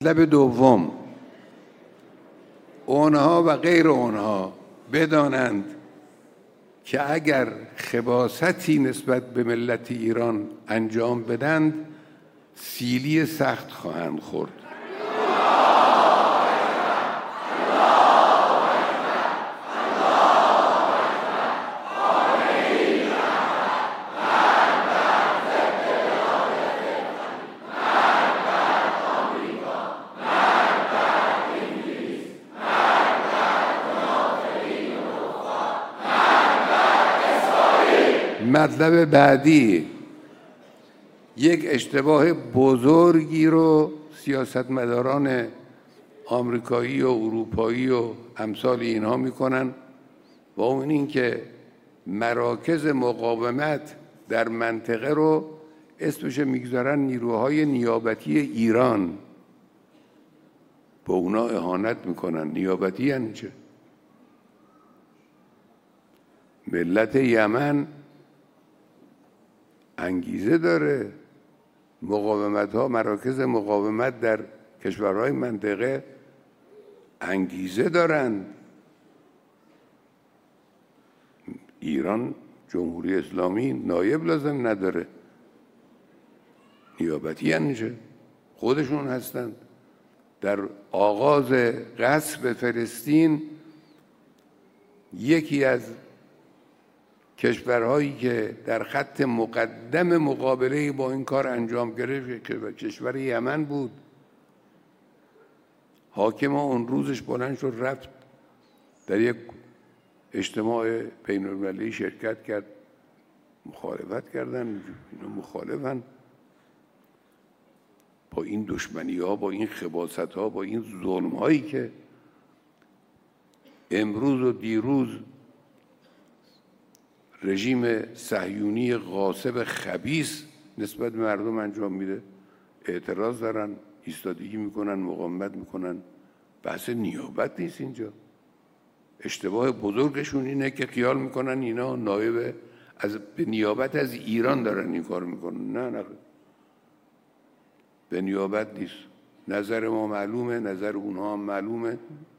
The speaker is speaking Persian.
مطلب دوم، اونها و غیر اونها بدانند که اگر خباثتی نسبت به ملت ایران انجام بدند سیلی سخت خواهند خورد. مطلب بعدی، یک اشتباه بزرگی رو سیاستمداران آمریکایی و اروپایی و امثال اینها میکنن و اون این که مراکز مقاومت در منطقه رو اسمش میگذارن نیروهای نیابتی ایران. با اونا اهانت میکنن. نیابتی یعنی چه؟ ملت یمن انگیزه داره. مقاومت ها، مراکز مقاومت در کشورهای منطقه انگیزه دارند. ایران جمهوری اسلامی نایب لازم نداره. نیابتی یعنی چه؟ خودشون هستند. در آغاز غصب فلسطین یکی از کشورهایی که در خط مقدم مقابله با این کار انجام گرفت کشور یمن بود. حاکم اون روزش بلند شد رفت در یک اجتماع بین‌المللی شرکت کرد. مخالفت کردن. اینا مخالفن با این دشمنی ها، با این خباثت ها، با این ظلم هایی که امروز و دیروز رژیم صهیونی غاصب خبیث نسبت به مردم انجام میده. اعتراض دارن، ایستادگی میکنن، مقاومت میکنن. بحث نیابت نیست اینجا. اشتباه بزرگشون اینه که خیال میکنن اینا نایب به نیابت از ایران دارن این کار میکنن. نه به نیابت نیست. نظر ما معلومه، نظر اونها هم معلومه.